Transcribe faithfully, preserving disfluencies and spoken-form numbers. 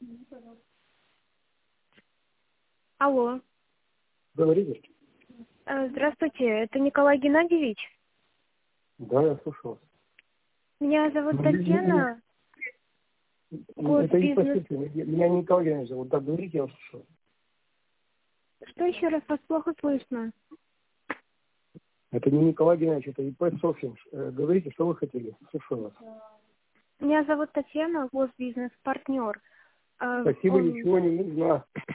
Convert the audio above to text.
Алло. Говорите. Э, Здравствуйте, это Николай Геннадьевич? Да, я слушал. Меня зовут Ну, Татьяна. Год Это не бизнес. по Меня Николай Геннадьевич зовут. Да, говорите, я слушал. Что еще раз, вас плохо слышно? Это не Николай Геннадьевич, это ИП Софьин. Э, Говорите, что вы хотели. Слушаю вас. Меня зовут Татьяна, Госбизнес, партнер. Э, Спасибо, он- ничего не нужно.